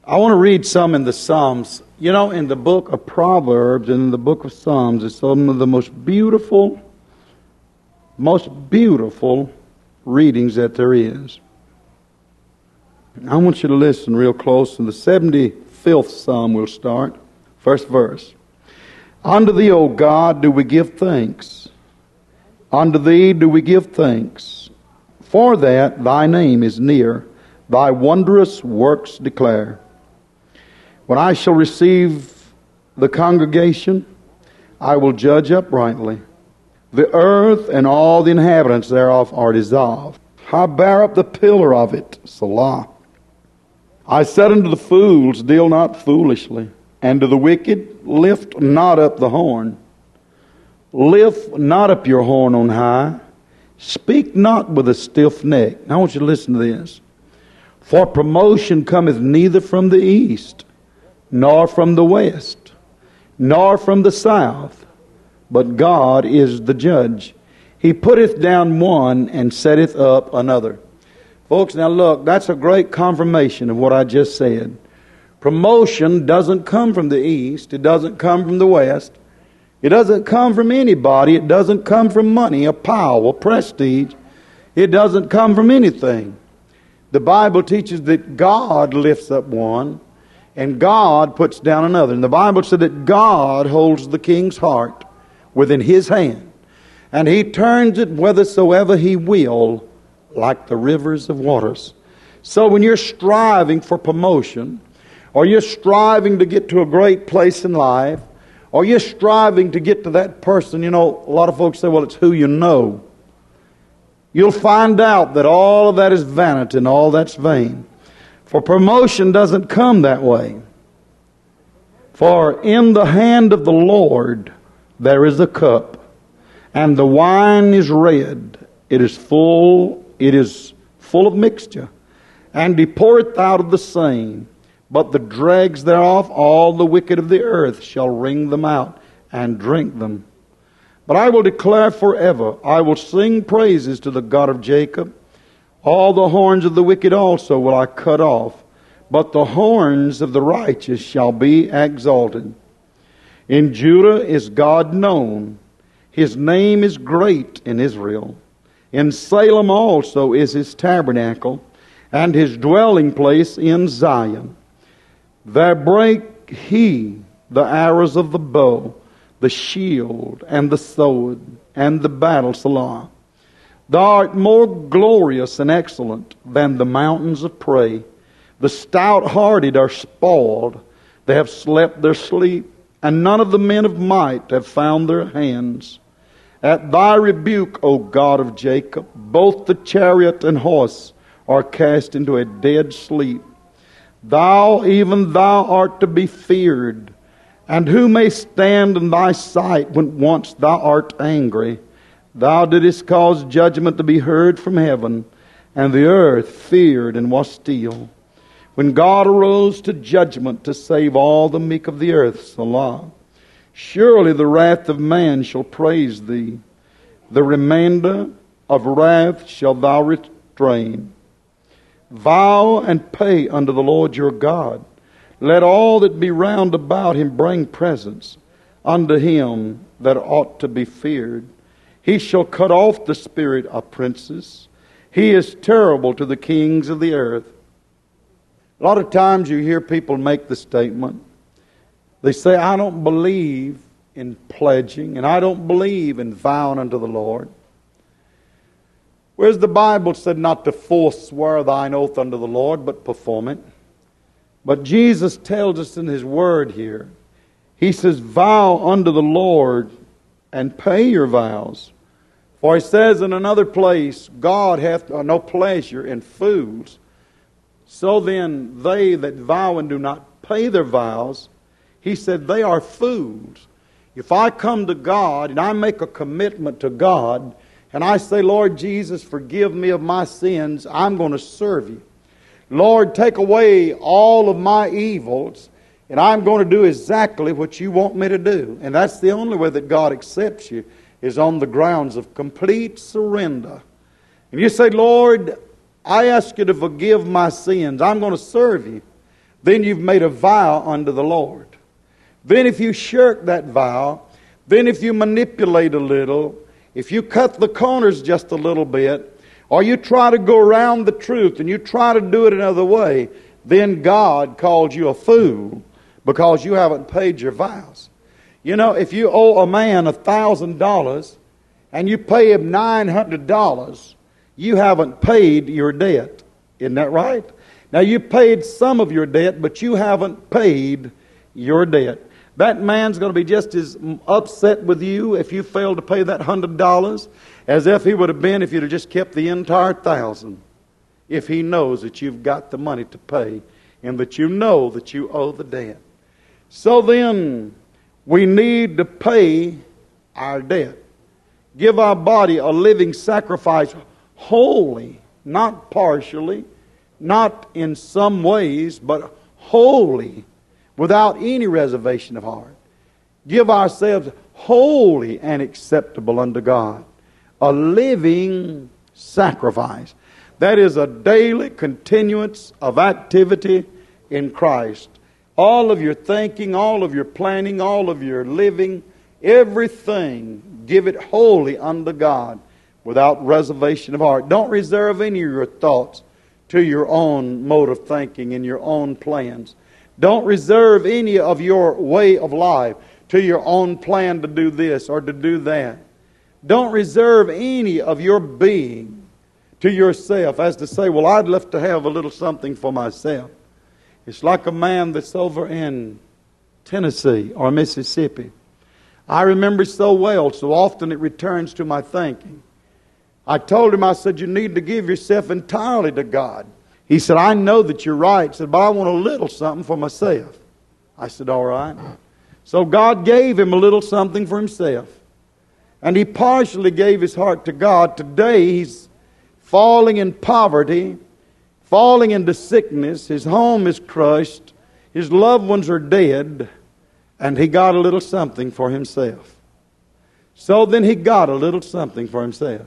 I want to read some in the Psalms. You know, in the book of Proverbs and in the book of Psalms, it's some of the most beautiful readings that there is. I want you to listen real close. In the 75th Psalm we'll start. First verse. Unto thee, O God, do we give thanks. Unto thee do we give thanks. For that thy name is near, thy wondrous works declare. When I shall receive the congregation, I will judge uprightly. The earth and all the inhabitants thereof are dissolved. I bear up the pillar of it, Selah. I said unto the fools, deal not foolishly, and to the wicked, lift not up the horn. Lift not up your horn on high. Speak not with a stiff neck. Now I want you to listen to this. For promotion cometh neither from the east, nor from the west, nor from the south, but God is the judge. He putteth down one and setteth up another. Folks, now look, that's a great confirmation of what I just said. Promotion doesn't come from the east. It doesn't come from the west. It doesn't come from anybody. It doesn't come from money, a power, a prestige. It doesn't come from anything. The Bible teaches that God lifts up one and God puts down another. And the Bible said that God holds the king's heart within His hand, and He turns it whithersoever He will, like the rivers of waters. So when you're striving for promotion, or you're striving to get to a great place in life, or you're striving to get to that person, you know, a lot of folks say, well, it's who you know. You'll find out that all of that is vanity and all that's vain. For promotion doesn't come that way. For in the hand of the Lord there is a cup, and the wine is red. It is full of mixture, and He poureth out of the same. But the dregs thereof, all the wicked of the earth shall wring them out and drink them. But I will declare forever, I will sing praises to the God of Jacob. All the horns of the wicked also will I cut off, but the horns of the righteous shall be exalted. In Judah is God known. His name is great in Israel. In Salem also is His tabernacle, and His dwelling place in Zion. There brake He the arrows of the bow, the shield, and the sword, and the battle, Selah. Thou art more glorious and excellent than the mountains of prey. The stout-hearted are spoiled. They have slept their sleep, and none of the men of might have found their hands. At Thy rebuke, O God of Jacob, both the chariot and horse are cast into a dead sleep. Thou, even Thou art to be feared, and who may stand in Thy sight when once Thou art angry? Thou didst cause judgment to be heard from heaven, and the earth feared and was still. When God arose to judgment to save all the meek of the earth, Selah. Surely the wrath of man shall praise Thee. The remainder of wrath shalt Thou restrain. Vow and pay unto the Lord your God. Let all that be round about Him bring presents unto Him that ought to be feared. He shall cut off the spirit of princes. He is terrible to the kings of the earth. A lot of times you hear people make the statement. They say, I don't believe in pledging, and I don't believe in vowing unto the Lord. Whereas the Bible said not to forswear thine oath unto the Lord, but perform it. But Jesus tells us in His Word here, He says, vow unto the Lord and pay your vows. For He says in another place, God hath no pleasure in fools. So then they that vow and do not pay their vows, He said, they are fools. If I come to God and I make a commitment to God, and I say, Lord Jesus, forgive me of my sins, I'm going to serve You. Lord, take away all of my evils, and I'm going to do exactly what You want me to do. And that's the only way that God accepts you, is on the grounds of complete surrender. And you say, Lord, I ask You to forgive my sins. I'm going to serve You. then you've made a vow unto the Lord. Then if you shirk that vow, then if you manipulate a little, if you cut the corners just a little bit, or you try to go around the truth and you try to do it another way, then God calls you a fool because you haven't paid your vows. You know, if you owe a man $1,000 and you pay him $900, you haven't paid your debt. Isn't that right? Now, you paid some of your debt, but you haven't paid your debt. That man's going to be just as upset with you if you fail to pay that $100 as if he would have been if you'd have just kept the entire $1,000. If he knows that you've got the money to pay and that you know that you owe the debt. So then, we need to pay our debt. Give our body a living sacrifice, wholly, not partially, not in some ways, but wholly, without any reservation of heart. Give ourselves holy and acceptable unto God. A living sacrifice. That is a daily continuance of activity in Christ. All of your thinking, all of your planning, all of your living, everything, give it wholly unto God without reservation of heart. Don't reserve any of your thoughts to your own mode of thinking and your own plans. Don't reserve any of your way of life to your own plan to do this or to do that. Don't reserve any of your being to yourself as to say, well, I'd love to have a little something for myself. It's like a man that's over in Tennessee or Mississippi. I remember so well, so often it returns to my thinking. I told him, I said, you need to give yourself entirely to God. He said, I know that you're right. He said, but I want a little something for myself. I said, all right. So God gave him a little something for himself. And he partially gave his heart to God. Today he's falling in poverty, falling into sickness. His home is crushed. His loved ones are dead. And he got a little something for himself. So then he got a little something for himself.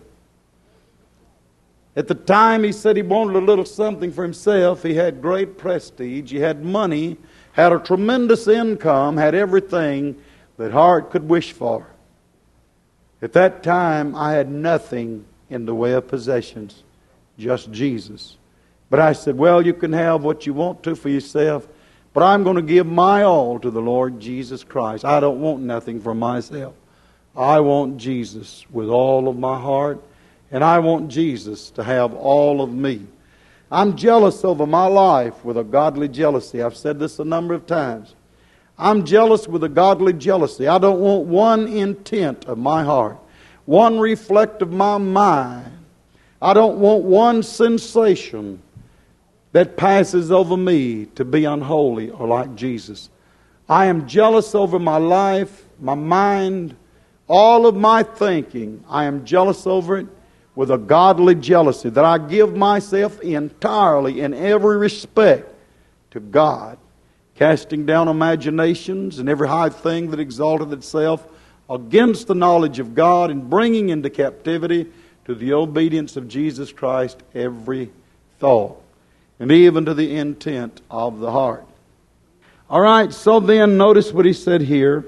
At the time he said he wanted a little something for himself, he had great prestige, he had money, had a tremendous income, had everything that heart could wish for. At that time, I had nothing in the way of possessions, just Jesus. But I said, well, you can have what you want to for yourself, but I'm going to give my all to the Lord Jesus Christ. I don't want nothing for myself. I want Jesus with all of my heart, and I want Jesus to have all of me. I'm jealous over my life with a godly jealousy. I've said this a number of times. I'm jealous with a godly jealousy. I don't want one intent of my heart, one reflect of my mind. I don't want one sensation that passes over me to be unholy or like Jesus. I am jealous over my life, my mind, all of my thinking. I am jealous over it with a godly jealousy, that I give myself entirely in every respect to God, casting down imaginations and every high thing that exalteth itself against the knowledge of God, and bringing into captivity to the obedience of Jesus Christ every thought, and even to the intent of the heart. All right, so then notice what he said here.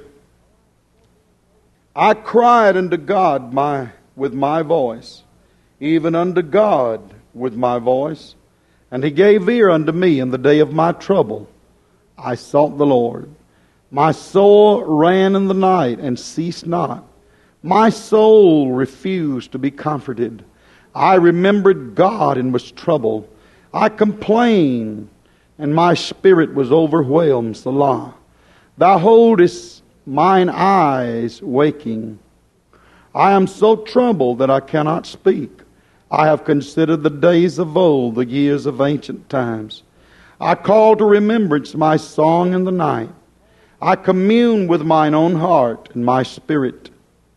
I cried unto God with my voice, even unto God with my voice, and he gave ear unto me in the day of my trouble. I sought the Lord. My soul ran in the night and ceased not. My soul refused to be comforted. I remembered God and was troubled. I complained, and my spirit was overwhelmed. Selah. Thou holdest mine eyes waking. I am so troubled that I cannot speak. I have considered the days of old, the years of ancient times. I call to remembrance my song in the night. I commune with mine own heart, and my spirit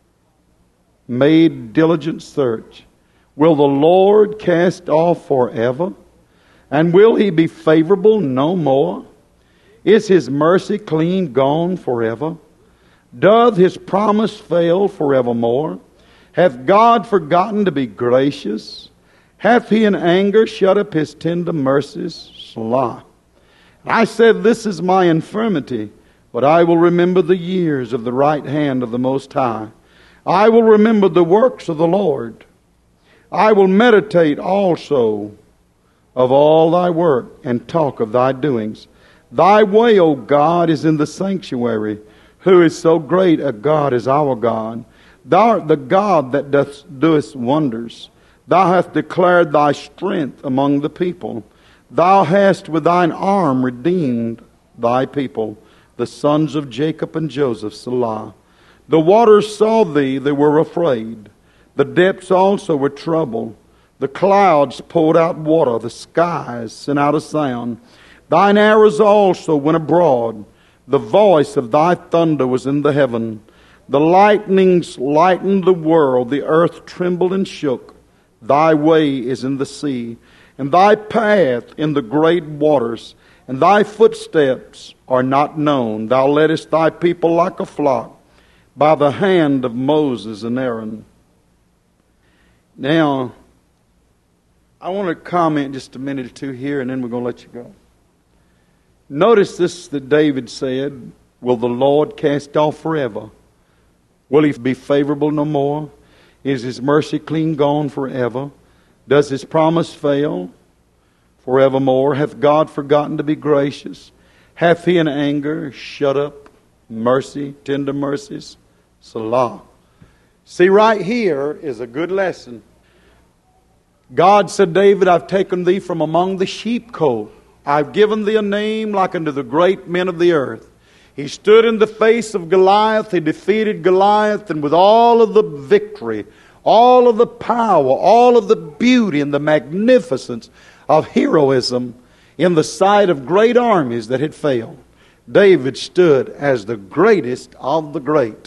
made diligent search. Will the Lord cast off forever? And will he be favorable no more? Is his mercy clean gone forever? Doth his promise fail forevermore? Hath God forgotten to be gracious? Hath he in anger shut up his tender mercies? Selah. I said, this is my infirmity, but I will remember the years of the right hand of the Most High. I will remember the works of the Lord. I will meditate also of all thy work and talk of thy doings. Thy way, O God, is in the sanctuary. Who is so great a God as our God? Thou art the God that doest wonders. Thou hast declared thy strength among the people. Thou hast with thine arm redeemed thy people, the sons of Jacob and Joseph, Selah. The waters saw thee, they were afraid. The depths also were troubled. The clouds poured out water, the skies sent out a sound. Thine arrows also went abroad. The voice of thy thunder was in the heaven. The lightnings lightened the world. The earth trembled and shook. Thy way is in the sea, and thy path in the great waters, and thy footsteps are not known. Thou leddest thy people like a flock by the hand of Moses and Aaron. Now, I want to comment just a minute or two here, and then we're going to let you go. Notice this that David said, will the Lord cast off forever? Will he be favorable no more? Is his mercy clean gone forever? Does his promise fail forevermore? Hath God forgotten to be gracious? Hath he in anger shut up mercy, tender mercies? Selah. See, right here is a good lesson. God said, David, I've taken thee from among the sheepcote. I've given thee a name like unto the great men of the earth. He stood in the face of Goliath. He defeated Goliath, and with all of the victory, all of the power, all of the beauty and the magnificence of heroism in the sight of great armies that had failed, David stood as the greatest of the great.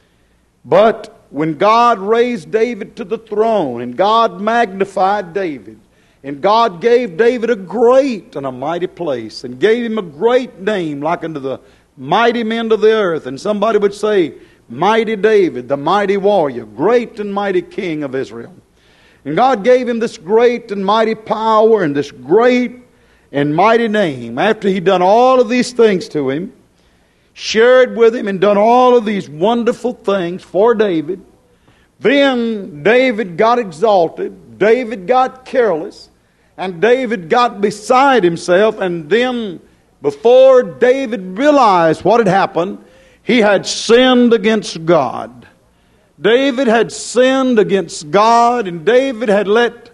But when God raised David to the throne, and God magnified David, and God gave David a great and a mighty place, and gave him a great name like unto the mighty men of the earth. And somebody would say, mighty David, the mighty warrior, great and mighty king of Israel. And God gave him this great and mighty power and this great and mighty name. After he'd done all of these things to him, shared with him and done all of these wonderful things for David, then David got exalted, David got careless, and David got beside himself. And then before David realized what had happened, he had sinned against God. David had sinned against God, and David had let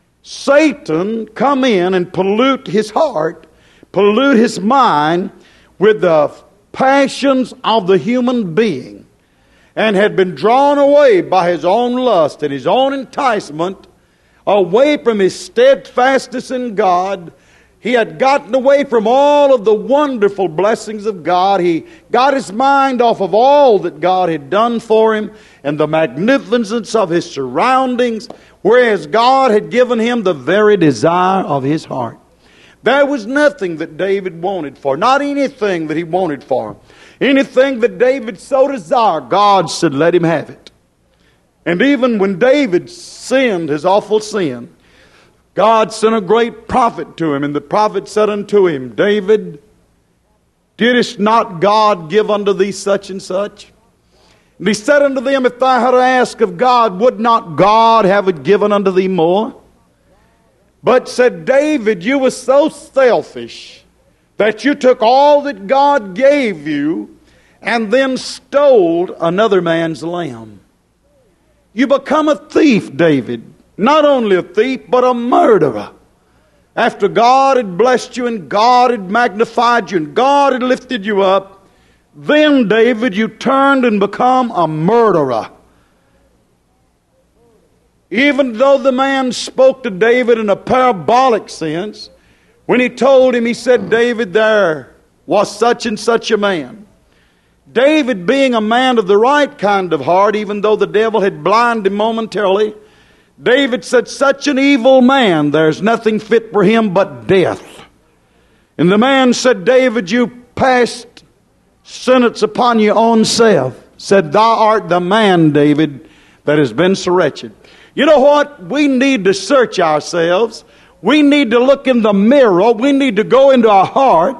Satan come in and pollute his heart, pollute his mind with the passions of the human being, and had been drawn away by his own lust and his own enticement, away from his steadfastness in God. He had gotten away from all of the wonderful blessings of God. He got his mind off of all that God had done for him and the magnificence of his surroundings, whereas God had given him the very desire of his heart. There was nothing that David wanted for, not anything that he wanted for. Anything that David so desired, God said, let him have it. And even when David sinned his awful sin, God sent a great prophet to him, and the prophet said unto him, David, didst not God give unto thee such and such? And he said unto them, if thou had asked of God, would not God have it given unto thee more? But said David, you were so selfish that you took all that God gave you and then stole another man's lamb. You become a thief, David. Not only a thief, but a murderer. After God had blessed you and God had magnified you and God had lifted you up, then, David, you turned and become a murderer. Even though the man spoke to David in a parabolic sense, when he told him, he said, David, there was such and such a man. David, being a man of the right kind of heart, even though the devil had blinded him momentarily, David said, such an evil man, there's nothing fit for him but death. And the man said, David, you passed sentence upon your own self. Said, thou art the man, David, that has been so wretched. You know what? We need to search ourselves. We need to look in the mirror. We need to go into our heart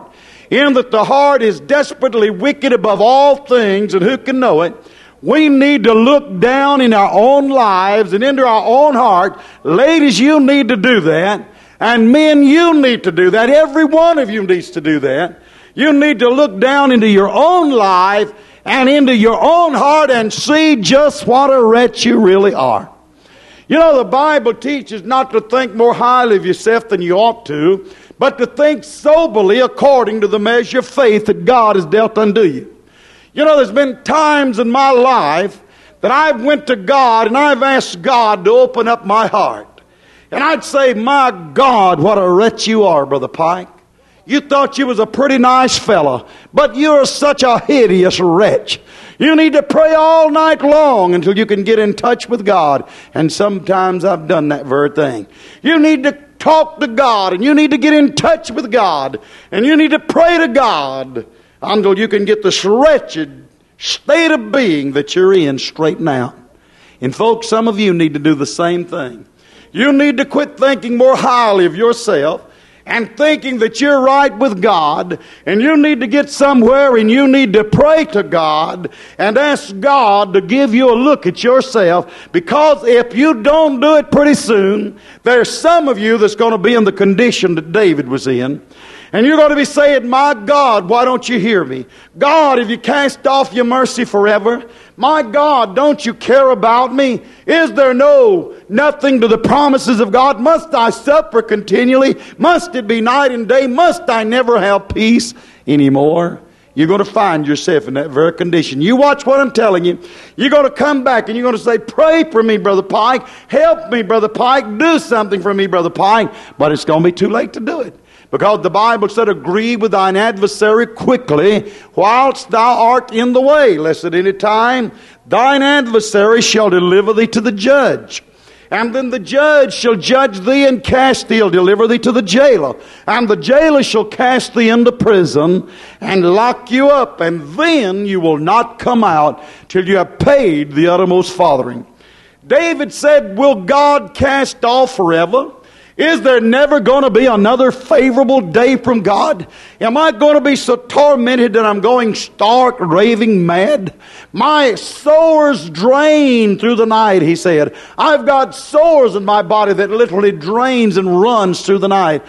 in that the heart is desperately wicked above all things, and who can know it? We need to look down in our own lives and into our own heart. Ladies, you need to do that. And men, you need to do that. Every one of you needs to do that. You need to look down into your own life and into your own heart and see just what a wretch you really are. You know, the Bible teaches not to think more highly of yourself than you ought to, but to think soberly according to the measure of faith that God has dealt unto you. You know, there's been times in my life that I've went to God and I've asked God to open up my heart. And I'd say, my God, what a wretch you are, Brother Pike. You thought you was a pretty nice fella, but you're such a hideous wretch. You need to pray all night long until you can get in touch with God. And sometimes I've done that very thing. You need to talk to God, and you need to get in touch with God, and you need to pray to God until you can get this wretched state of being that you're in straightened out. And folks, some of you need to do the same thing. You need to quit thinking more highly of yourself and thinking that you're right with God, and you need to get somewhere and you need to pray to God and ask God to give you a look at yourself, because if you don't do it pretty soon, there's some of you that's going to be in the condition that David was in. And you're going to be saying, my God, why don't you hear me? God, have you cast off your mercy forever? My God, don't you care about me? Is there nothing to the promises of God? Must I suffer continually? Must it be night and day? Must I never have peace anymore? You're going to find yourself in that very condition. You watch what I'm telling you. You're going to come back and you're going to say, pray for me, Brother Pike. Help me, Brother Pike. Do something for me, Brother Pike. But it's going to be too late to do it. Because the Bible said, agree with thine adversary quickly whilst thou art in the way, lest at any time thine adversary shall deliver thee to the judge. And then the judge shall judge thee and he'll deliver thee to the jailer. And the jailer shall cast thee into prison and lock you up. And then you will not come out till you have paid the uttermost farthing. David said, will God cast off forever? Is there never going to be another favorable day from God? Am I going to be so tormented that I'm going stark, raving mad? My sores drain through the night, he said. I've got sores in my body that literally drains and runs through the night.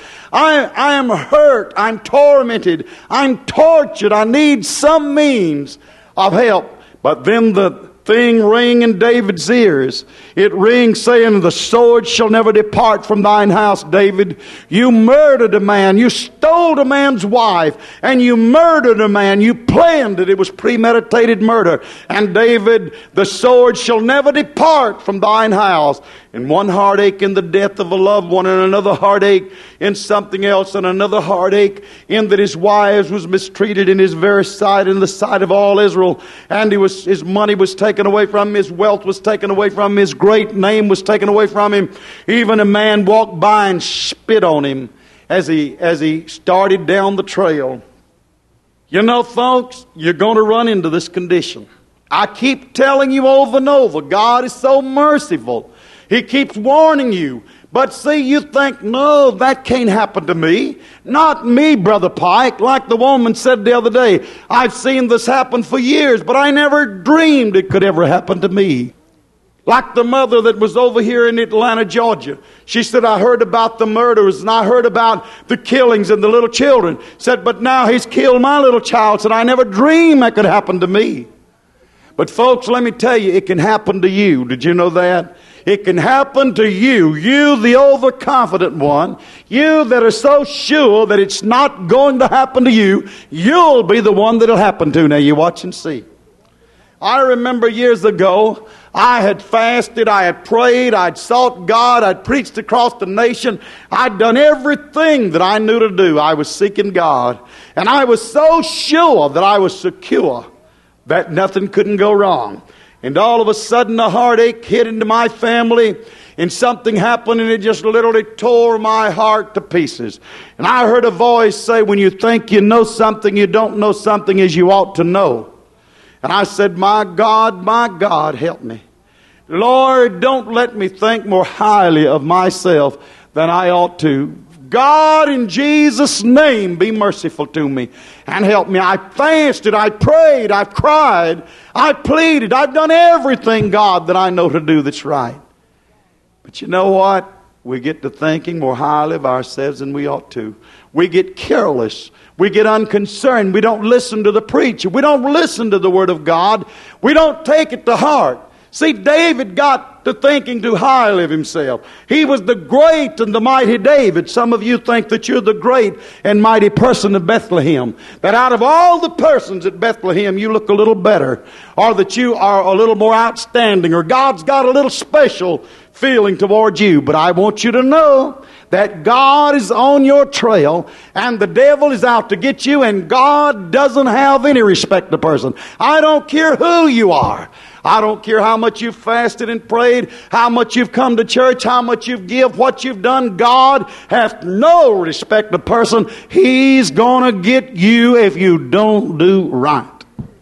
I am hurt. I'm tormented. I'm tortured. I need some means of help. But then the thing ring in David's ears. It rings saying, the sword shall never depart from thine house, David. You murdered a man. You stole a man's wife. And you murdered a man. You planned it. It was premeditated murder. And David, the sword shall never depart from thine house. And one heartache in the death of a loved one, and another heartache in something else, and another heartache in that his wives was mistreated in his very sight, in the sight of all Israel. And his money was taken away from him, his wealth was taken away from him, his great name was taken away from him. Even a man walked by and spit on him as he started down the trail. You know, folks, you're going to run into this condition. I keep telling you over and over, God is so merciful. He keeps warning you. But see, you think, no, that can't happen to me. Not me, Brother Pike. Like the woman said the other day, I've seen this happen for years, but I never dreamed it could ever happen to me. Like the mother that was over here in Atlanta, Georgia. She said, I heard about the murders and I heard about the killings and the little children. Said, but now he's killed my little child. Said, I never dreamed that could happen to me. But folks, let me tell you, it can happen to you. Did you know that? It can happen to you. You, the overconfident one. You that are so sure that it's not going to happen to you. You'll be the one that'll happen to. Now you watch and see. I remember years ago, I had fasted, I had prayed, I'd sought God, I'd preached across the nation. I'd done everything that I knew to do. I was seeking God. And I was so sure that I was secure that nothing couldn't go wrong. And all of a sudden a heartache hit into my family, and something happened, and it just literally tore my heart to pieces. And I heard a voice say, when you think you know something, you don't know something as you ought to know. And I said, my God, help me. Lord, don't let me think more highly of myself than I ought to. God, in Jesus' name, be merciful to me and help me. I fasted, I prayed, I've cried, I pleaded, I've done everything, God, that I know to do that's right. But you know what? We get to thinking more highly of ourselves than we ought to. We get careless. We get unconcerned. We don't listen to the preacher. We don't listen to the Word of God. We don't take it to heart. See, David got to thinking too highly of himself. He was the great and the mighty David. Some of you think that you're the great and mighty person of Bethlehem. That out of all the persons at Bethlehem, you look a little better. Or that you are a little more outstanding. Or God's got a little special feeling towards you. But I want you to know that God is on your trail and the devil is out to get you, and God doesn't have any respect to person. I don't care who you are. I don't care how much you've fasted and prayed, how much you've come to church, how much you've give, what you've done. God hath no respect to person. He's going to get you if you don't do right.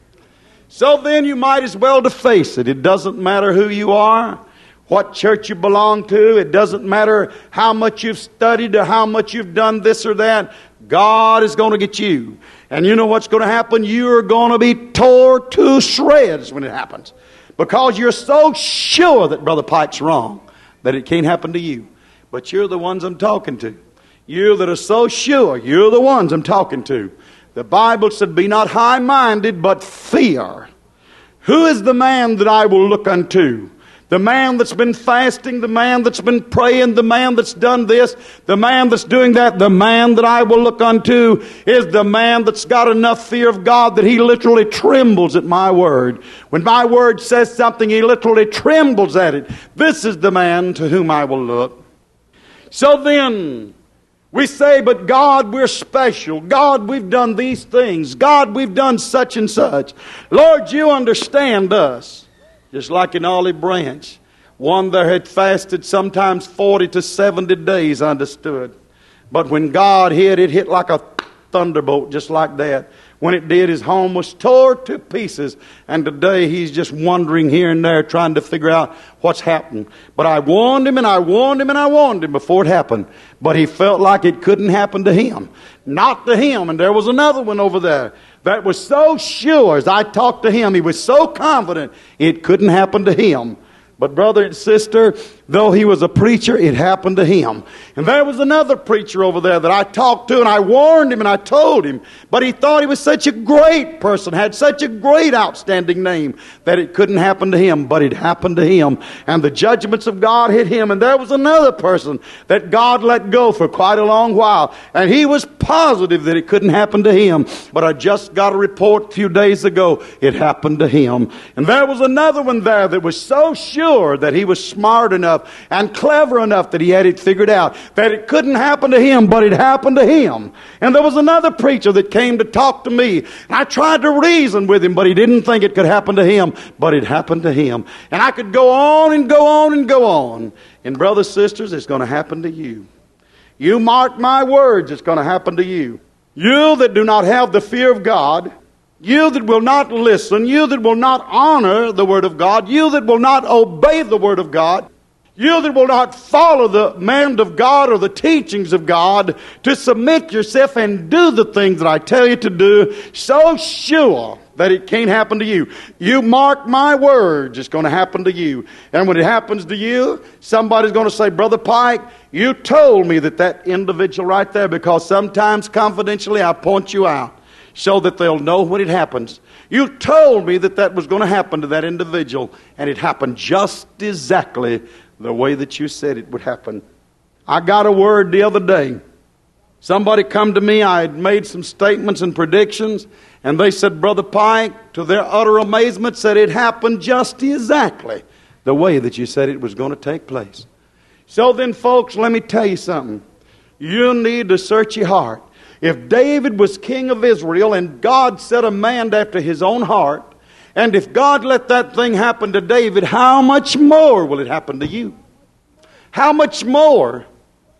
So then you might as well to face it. It doesn't matter who you are, what church you belong to. It doesn't matter how much you've studied or how much you've done this or that. God is going to get you. And you know what's going to happen? You're going to be tore to shreds when it happens. Because you're so sure that Brother Pike's wrong that it can't happen to you. But you're the ones I'm talking to. You that are so sure, you're the ones I'm talking to. The Bible said, be not high-minded, but fear. Who is the man that I will look unto? The man that's been fasting, the man that's been praying, the man that's done this, the man that's doing that. The man that I will look unto is the man that's got enough fear of God that he literally trembles at my word. When my word says something, he literally trembles at it. This is the man to whom I will look. So then, we say, but God, we're special. God, we've done these things. God, we've done such and such. Lord, you understand us. Just like in Olive Branch, one there had fasted sometimes 40 to 70 days understood. But when God hit, it hit like a thunderbolt, just like that. When it did, his home was tore to pieces. And today he's just wandering here and there trying to figure out what's happened. But I warned him and I warned him and I warned him before it happened. But he felt like it couldn't happen to him. Not to him. And there was another one over there that was so sure. As I talked to him, he was so confident it couldn't happen to him. But brother and sister, though he was a preacher, it happened to him. And there was another preacher over there that I talked to, and I warned him and I told him. But he thought he was such a great person, had such a great outstanding name, that it couldn't happen to him. But it happened to him. And the judgments of God hit him. And there was another person that God let go for quite a long while. And he was positive that it couldn't happen to him. But I just got a report a few days ago, it happened to him. And there was another one there that was so sure that he was smart enough and clever enough that he had it figured out that it couldn't happen to him, but it happened to him. And there was another preacher that came to talk to me, and I tried to reason with him, but he didn't think it could happen to him, but it happened to him. And I could go on and go on and go on. And brothers, sisters, it's going to happen to you. You mark my words, it's going to happen to you. You that do not have the fear of God, you that will not listen, you that will not honor the Word of God, you that will not obey the Word of God, you that will not follow the command of God or the teachings of God, to submit yourself and do the things that I tell you to do, so sure that it can't happen to you. You mark my words, it's going to happen to you. And when it happens to you, somebody's going to say, Brother Pike, you told me that individual right there, because sometimes confidentially I point you out, so that they'll know when it happens. You told me that was going to happen to that individual, and it happened just exactly the way that you said it would happen. I got a word the other day. Somebody come to me, I had made some statements and predictions, and they said, Brother Pike, to their utter amazement, said it happened just exactly the way that you said it was going to take place. So then, folks, let me tell you something. You need to search your heart. If David was king of Israel and God set a man after his own heart, and if God let that thing happen to David, how much more will it happen to you? How much more?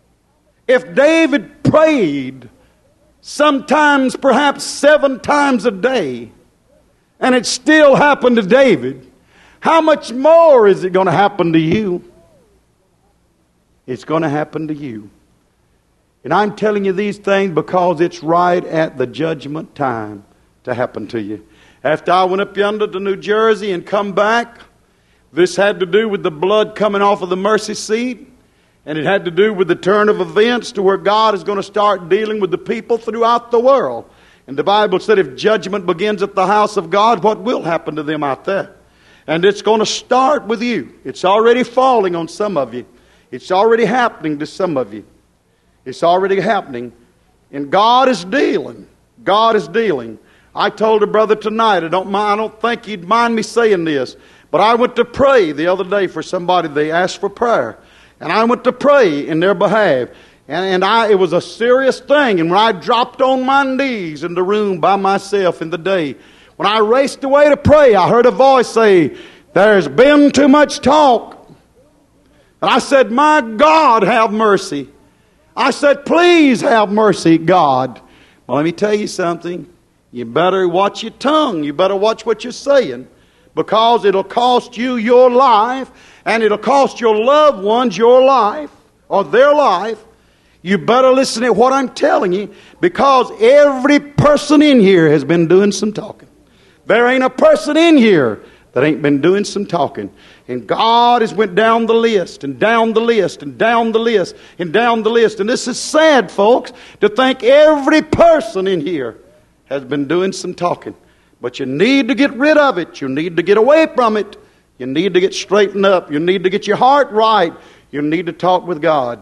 If David prayed sometimes perhaps 7 times a day, and it still happened to David, how much more is it going to happen to you? It's going to happen to you. And I'm telling you these things because it's right at the judgment time to happen to you. After I went up yonder to New Jersey and come back, this had to do with the blood coming off of the mercy seat. And it had to do with the turn of events to where God is going to start dealing with the people throughout the world. And the Bible said if judgment begins at the house of God, what will happen to them out there? And it's going to start with you. It's already falling on some of you. It's already happening to some of you. It's already happening. And God is dealing. God is dealing. I told a brother tonight, I don't think he'd mind me saying this, but I went to pray the other day for somebody. They asked for prayer. And I went to pray in their behalf. And it was a serious thing. And when I dropped on my knees in the room by myself in the day, when I raced away to pray, I heard a voice say, "There's been too much talk." And I said, "My God, have mercy." I said, "Please have mercy, God." Well, let me tell you something. You better watch your tongue. You better watch what you're saying, because it'll cost you your life, and it'll cost your loved ones your life or their life. You better listen to what I'm telling you, because every person in here has been doing some talking. There ain't a person in here that ain't been doing some talking. And God has went down the list and down the list and down the list and down the list. And this is sad, folks, to think every person in here has been doing some talking. But you need to get rid of it. You need to get away from it. You need to get straightened up. You need to get your heart right. You need to talk with God.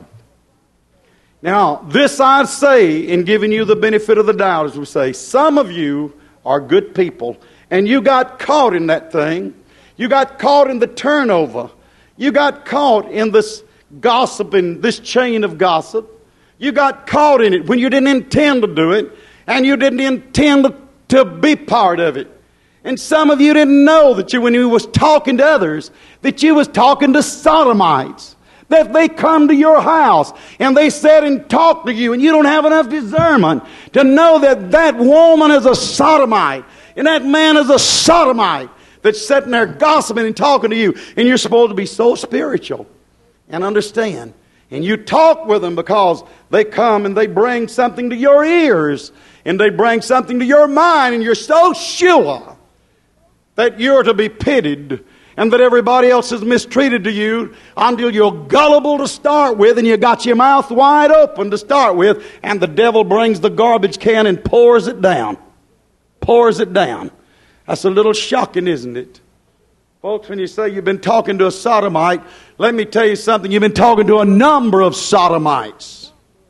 Now, this I say in giving you the benefit of the doubt, as we say. Some of you are good people, and you got caught in that thing. You got caught in the turnover. You got caught in this gossip, in this chain of gossip. You got caught in it when you didn't intend to do it, and you didn't intend to be part of it. And some of you didn't know that when you was talking to others, that you was talking to sodomites. That they come to your house and they sit and talk to you, and you don't have enough discernment to know that that woman is a sodomite and that man is a sodomite that's sitting there gossiping and talking to you, and you're supposed to be so spiritual and understand. And you talk with them because they come and they bring something to your ears and they bring something to your mind, and you're so sure that you're to be pitied and that everybody else is mistreated to you until you're gullible to start with, and you got your mouth wide open to start with, and the devil brings the garbage can and pours it down. Pours it down. That's a little shocking, isn't it? Folks, when you say you've been talking to a sodomite, let me tell you something. You've been talking to a number of sodomites.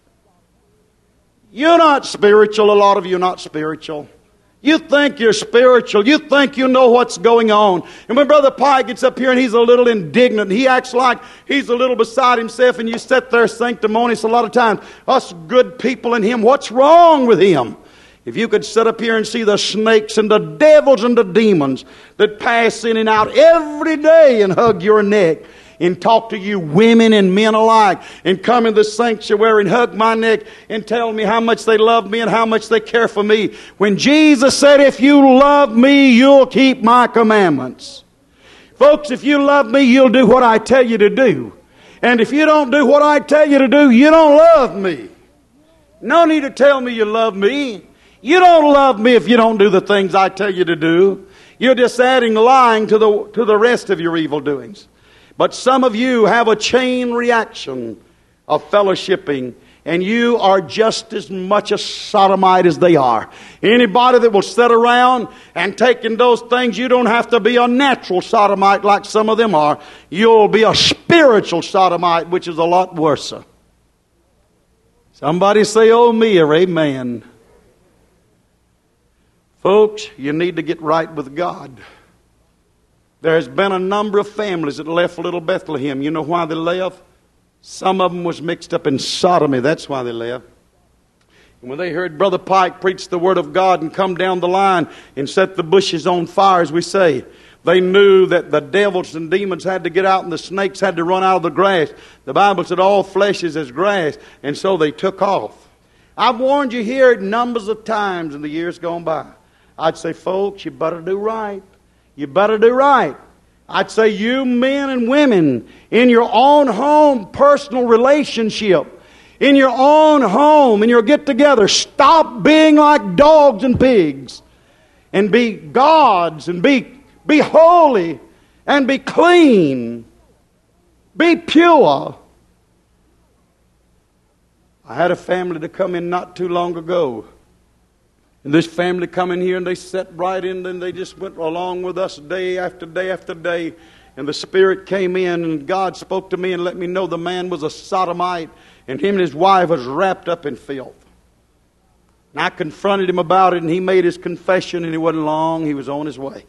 You're not spiritual. A lot of you are not spiritual. You think you're spiritual. You think you know what's going on. And when Brother Pike gets up here and he's a little indignant, he acts like he's a little beside himself, and you sit there sanctimonious a lot of times. Us good people in him, what's wrong with him? If you could sit up here and see the snakes and the devils and the demons that pass in and out every day and hug your neck and talk to you women and men alike, and come in the sanctuary and hug my neck and tell me how much they love me and how much they care for me. When Jesus said, "If you love me, you'll keep my commandments." Folks, if you love me, you'll do what I tell you to do. And if you don't do what I tell you to do, you don't love me. No need to tell me you love me. You don't love me if you don't do the things I tell you to do. You're just adding lying to the rest of your evil doings. But some of you have a chain reaction of fellowshipping, and you are just as much a sodomite as they are. Anybody that will sit around and take in those things, you don't have to be a natural sodomite like some of them are. You'll be a spiritual sodomite, which is a lot worse. Somebody say, "Oh me," or amen. Folks, you need to get right with God. There's been a number of families that left Little Bethlehem. You know why they left? Some of them was mixed up in sodomy. That's why they left. And when they heard Brother Pike preach the Word of God and come down the line and set the bushes on fire, as we say, they knew that the devils and demons had to get out and the snakes had to run out of the grass. The Bible said all flesh is as grass, and so they took off. I've warned you here numbers of times in the years gone by. I'd say, folks, you better do right. You better do right. I'd say you men and women in your own home personal relationship, in your own home, in your get-together. Stop being like dogs and pigs and be gods and be holy and be clean. Be pure. I had a family to come in not too long ago. And this family come in here and they sat right in and they just went along with us day after day after day. And the Spirit came in and God spoke to me and let me know the man was a sodomite and him and his wife was wrapped up in filth. And I confronted him about it and he made his confession and it wasn't long. He was on his way.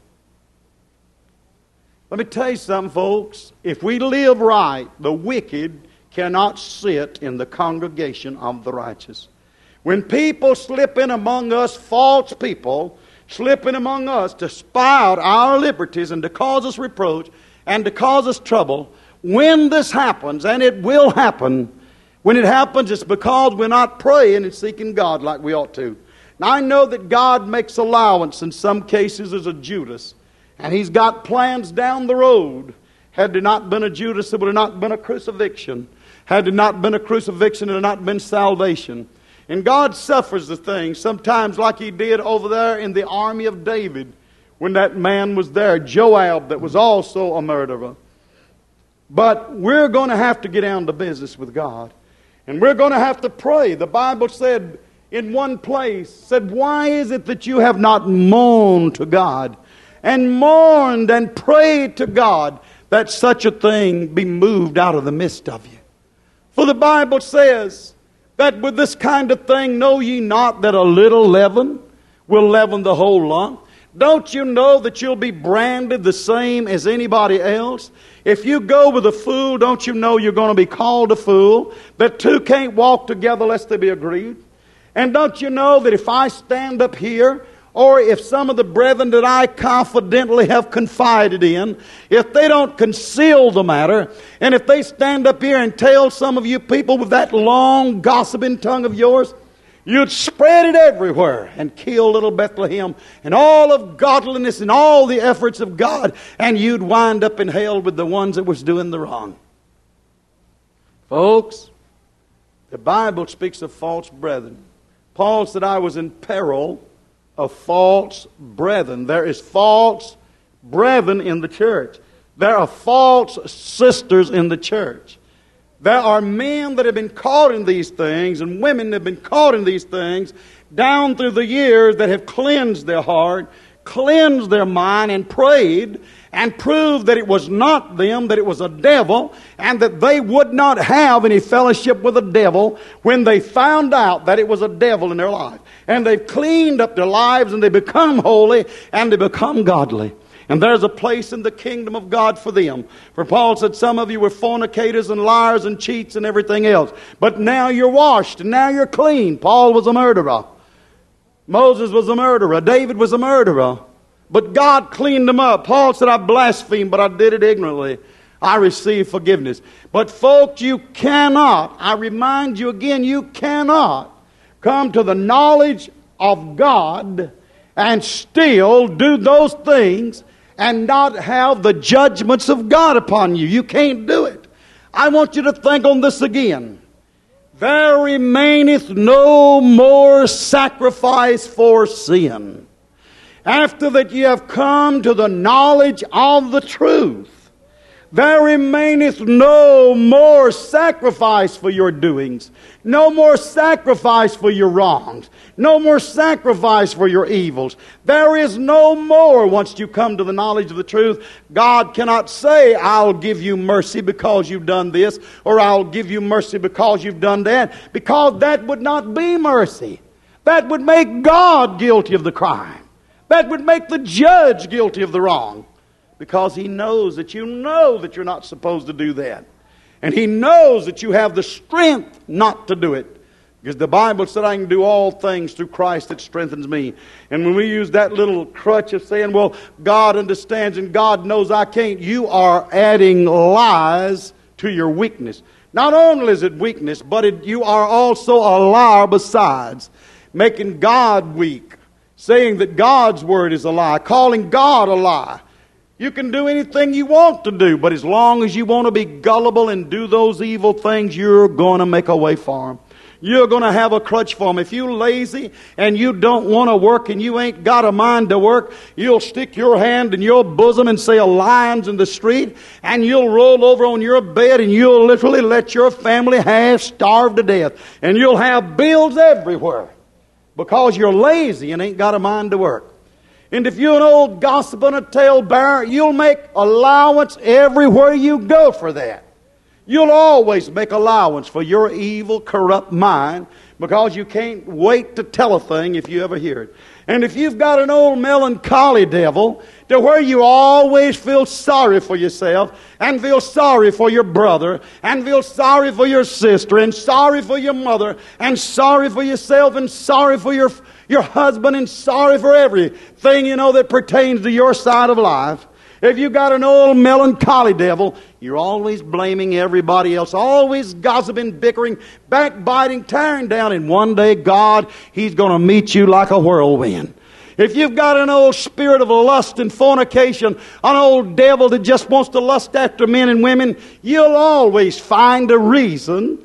Let me tell you something, folks. If we live right, the wicked cannot sit in the congregation of the righteous. When people slip in among us, false people slip in among us to spy out our liberties and to cause us reproach and to cause us trouble, when this happens, and it will happen, when it happens, it's because we're not praying and seeking God like we ought to. Now, I know that God makes allowance in some cases as a Judas, and He's got plans down the road. Had there not been a Judas, there would have not been a crucifixion. Had there not been a crucifixion, there would have not been salvation. And God suffers the things, sometimes like He did over there in the army of David, when that man was there, Joab, that was also a murderer. But we're going to have to get down to business with God. And we're going to have to pray. The Bible said in one place, said, why is it that you have not moaned to God and mourned and prayed to God that such a thing be moved out of the midst of you? For the Bible says that with this kind of thing, know ye not that a little leaven will leaven the whole lump? Don't you know that you'll be branded the same as anybody else? If you go with a fool, don't you know you're going to be called a fool? That two can't walk together lest they be agreed. And don't you know that if I stand up here, or if some of the brethren that I confidently have confided in, if they don't conceal the matter, and if they stand up here and tell some of you people with that long gossiping tongue of yours, you'd spread it everywhere and kill little Bethlehem and all of godliness and all the efforts of God, and you'd wind up in hell with the ones that was doing the wrong. Folks, the Bible speaks of false brethren. Paul said, I was in peril of false brethren. There is false brethren in the church. There are false sisters in the church. There are men that have been caught in these things and women that have been caught in these things down through the years that have cleansed their heart, cleansed their mind, and prayed and proved that it was not them, that it was a devil, and that they would not have any fellowship with the devil when they found out that it was a devil in their life. And they've cleaned up their lives and they become holy and they become godly. And there's a place in the kingdom of God for them. For Paul said some of you were fornicators and liars and cheats and everything else. But now you're washed and now you're clean. Paul was a murderer. Moses was a murderer. David was a murderer. But God cleaned them up. Paul said, I blasphemed, but I did it ignorantly. I received forgiveness. But folks, you cannot, I remind you again, you cannot come to the knowledge of God and still do those things and not have the judgments of God upon you. You can't do it. I want you to think on this again. There remaineth no more sacrifice for sin. After that ye have come to the knowledge of the truth, there remaineth no more sacrifice for your doings, no more sacrifice for your wrongs, no more sacrifice for your evils. There is no more once you come to the knowledge of the truth. God cannot say, I'll give you mercy because you've done this, or I'll give you mercy because you've done that, because that would not be mercy. That would make God guilty of the crime. That would make the judge guilty of the wrong. Because He knows that you know that you're not supposed to do that. And He knows that you have the strength not to do it. Because the Bible said I can do all things through Christ that strengthens me. And when we use that little crutch of saying, well, God understands and God knows I can't, you are adding lies to your weakness. Not only is it weakness, but you are also a liar besides. Making God weak. Saying that God's word is a lie. Calling God a lie. You can do anything you want to do, but as long as you want to be gullible and do those evil things, you're going to make a way for them. You're going to have a crutch for them. If you're lazy and you don't want to work and you ain't got a mind to work, you'll stick your hand in your bosom and say a lion's in the street, and you'll roll over on your bed and you'll literally let your family half starve to death. And you'll have bills everywhere because you're lazy and ain't got a mind to work. And if you're an old gossip and a talebearer, you'll make allowance everywhere you go for that. You'll always make allowance for your evil, corrupt mind because you can't wait to tell a thing if you ever hear it. And if you've got an old melancholy devil to where you always feel sorry for yourself and feel sorry for your brother and feel sorry for your sister and sorry for your mother and sorry for yourself and sorry for your husband and sorry for everything, that pertains to your side of life. If you've got an old melancholy devil, you're always blaming everybody else, always gossiping, bickering, backbiting, tearing down. And one day, God, He's going to meet you like a whirlwind. If you've got an old spirit of lust and fornication, an old devil that just wants to lust after men and women, you'll always find a reason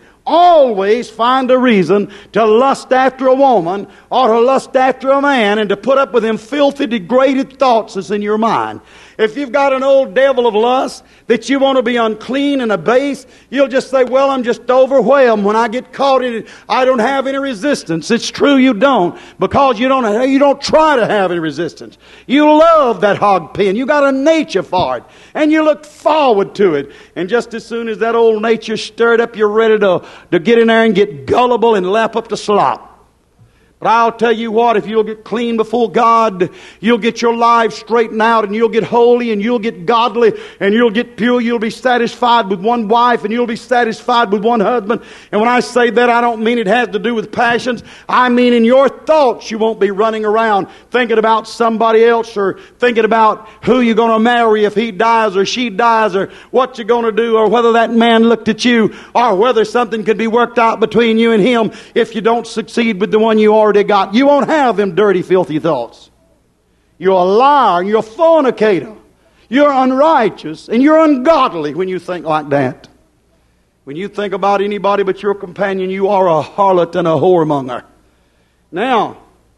to lust after a woman or to lust after a man and to put up with them filthy, degraded thoughts that's in your mind. If you've got an old devil of lust that you want to be unclean and abased, you'll just say, well, I'm just overwhelmed. When I get caught in it, I don't have any resistance. It's true you don't, because you don't try to have any resistance. You love that hog pen. You got a nature for it, and you look forward to it. And just as soon as that old nature stirred up, you're ready to get in there and get gullible and lap up the slop. But I'll tell you what, if you'll get clean before God, you'll get your life straightened out, and you'll get holy, and you'll get godly, and you'll get pure. You'll be satisfied with one wife, and you'll be satisfied with one husband. And when I say that, I don't mean it has to do with passions. I mean in your thoughts you won't be running around thinking about somebody else, or thinking about who you're going to marry if he dies or she dies, or what you're going to do, or whether that man looked at you, or whether something could be worked out between you and him if you don't succeed with the one you already got. You won't have them dirty, filthy thoughts. You're a liar, and you're a fornicator. You're unrighteous, and you're ungodly when you think like that. When you think about anybody but your companion, you are a harlot and a whoremonger. Now,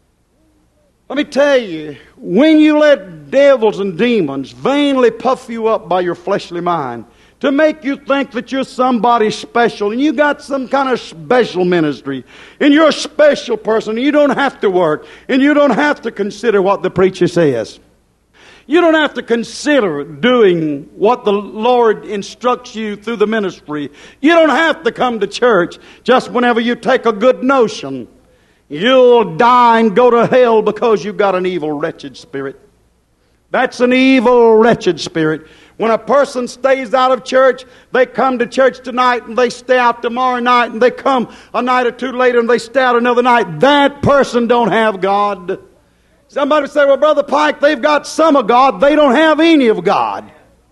let me tell you, when you let devils and demons vainly puff you up by your fleshly mind to make you think that you're somebody special and you got some kind of special ministry and you're a special person and you don't have to work and you don't have to consider what the preacher says. You don't have to consider doing what the Lord instructs you through the ministry. You don't have to come to church just whenever you take a good notion. You'll die and go to hell because you've got an evil, wretched spirit. That's an evil, wretched spirit. When a person stays out of church, they come to church tonight and they stay out tomorrow night, and they come a night or two later and they stay out another night. That person don't have God. Somebody say, well, Brother Pike, they've got some of God. They don't have any of God.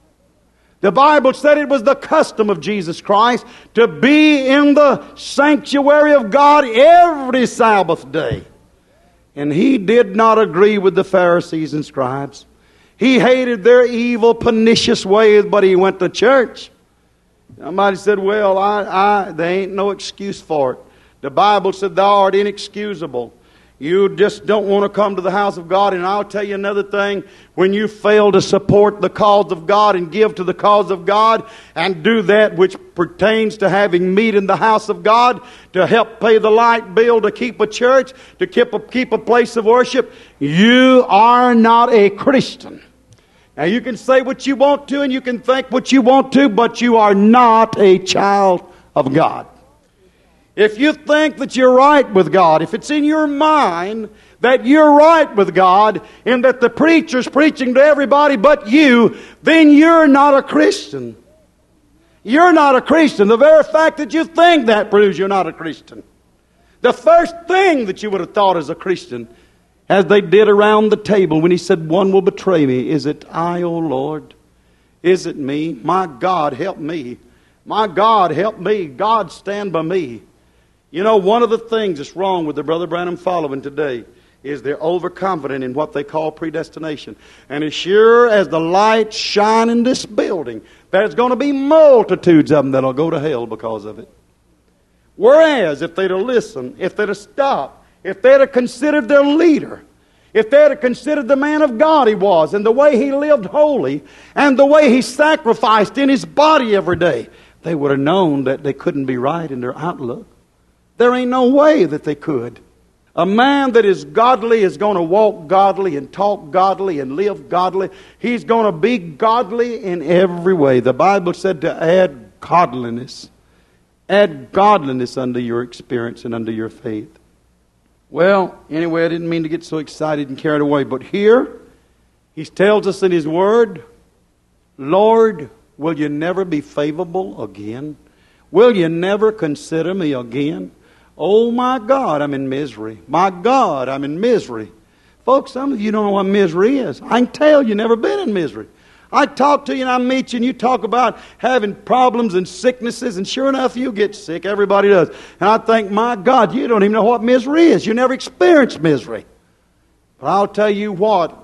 The Bible said it was the custom of Jesus Christ to be in the sanctuary of God every Sabbath day. And He did not agree with the Pharisees and scribes. He hated their evil, pernicious ways, but He went to church. Somebody said, well, there ain't no excuse for it. The Bible said, thou art inexcusable. You just don't want to come to the house of God. And I'll tell you another thing. When you fail to support the cause of God and give to the cause of God and do that which pertains to having meat in the house of God, to help pay the light bill, to keep a church, to keep a place of worship, you are not a Christian. Now you can say what you want to and you can think what you want to, but you are not a child of God. If you think that you're right with God, if it's in your mind that you're right with God and that the preacher's preaching to everybody but you, then you're not a Christian. You're not a Christian. The very fact that you think that proves you're not a Christian. The first thing that you would have thought as a Christian, as they did around the table when He said, one will betray me. Is it I, O Lord? Is it me? My God, help me. My God, help me. God, stand by me. You know, one of the things that's wrong with the Brother Branham following today is they're overconfident in what they call predestination. And as sure as the lights shine in this building, there's going to be multitudes of them that'll go to hell because of it. Whereas, if they'd have listened, if they'd have stopped, if they'd have considered their leader, if they'd have considered the man of God he was, and the way he lived holy, and the way he sacrificed in his body every day, they would have known that they couldn't be right in their outlook. There ain't no way that they could. A man that is godly is going to walk godly and talk godly and live godly. He's going to be godly in every way. The Bible said to add godliness. Add godliness unto your experience and unto your faith. Well, anyway, I didn't mean to get so excited and carried away. But here, he tells us in his word, Lord, will you never be favorable again? Will you never consider me again? Oh my God, I'm in misery. My God, I'm in misery. Folks, some of you don't know what misery is. I can tell you've never been in misery. I talk to you and I meet you and you talk about having problems and sicknesses, and sure enough you get sick. Everybody does. And I think, my God, you don't even know what misery is. You never experienced misery. But I'll tell you what,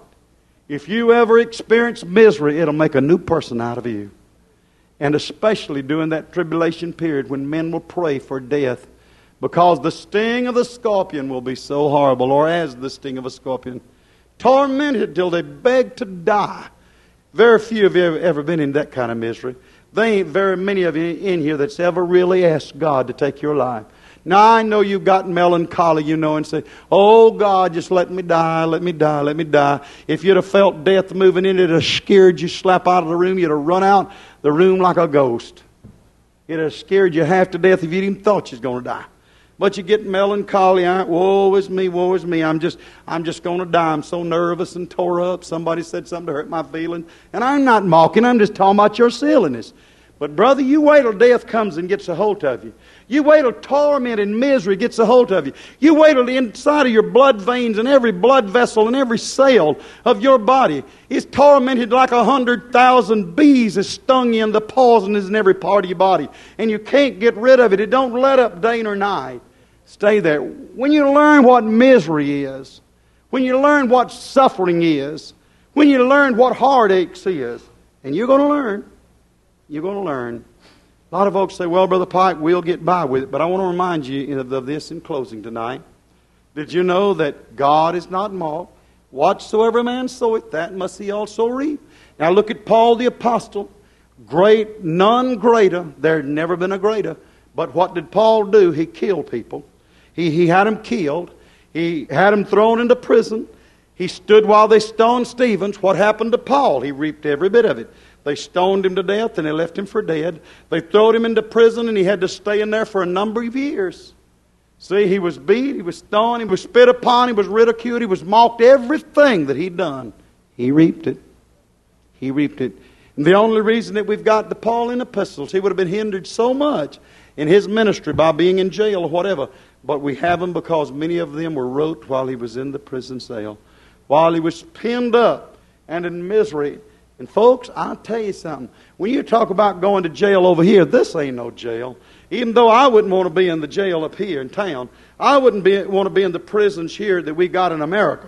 if you ever experience misery, it'll make a new person out of you. And especially during that tribulation period when men will pray for death. Because the sting of the scorpion will be so horrible, or as the sting of a scorpion. Tormented till they beg to die. Very few of you have ever been in that kind of misery. There ain't very many of you in here that's ever really asked God to take your life. Now, I know you've got melancholy, you know, and say, oh, God, just let me die, let me die, let me die. If you'd have felt death moving in, it'd have scared you slap out of the room. You'd have run out the room like a ghost. It'd have scared you half to death if you'd even thought you was going to die. But you get melancholy. Woe is me, woe is me. I'm just going to die. I'm so nervous and tore up. Somebody said something to hurt my feelings. And I'm not mocking. I'm just talking about your silliness. But brother, you wait till death comes and gets a hold of you. You wait till torment and misery gets a hold of you. You wait till the inside of your blood veins and every blood vessel and every cell of your body is tormented like 100,000 bees has stung you, and the poison is in every part of your body. And you can't get rid of it. It don't let up day nor night. Stay there. When you learn what misery is, when you learn what suffering is, when you learn what heartaches is, and you're going to learn. You're going to learn. A lot of folks say, well, Brother Pike, we'll get by with it. But I want to remind you of this in closing tonight. Did you know that God is not mocked? Whatsoever man soweth, that must he also reap. Now look at Paul the Apostle. Great, none greater. There had never been a greater. But what did Paul do? He killed people. He had them killed. He had them thrown into prison. He stood while they stoned Stephen. What happened to Paul? He reaped every bit of it. They stoned him to death and they left him for dead. They threw him into prison and he had to stay in there for a number of years. See, he was beat, he was stoned, he was spit upon, he was ridiculed, he was mocked. Everything that he'd done, he reaped it. He reaped it. And the only reason that we've got the Pauline epistles, he would have been hindered so much in his ministry by being in jail or whatever. But we have them because many of them were wrote while he was in the prison cell, while he was pinned up and in misery. And folks, I'll tell you something. When you talk about going to jail over here, this ain't no jail. Even though I wouldn't want to be in the jail up here in town, I wouldn't want to be in the prisons here that we got in America,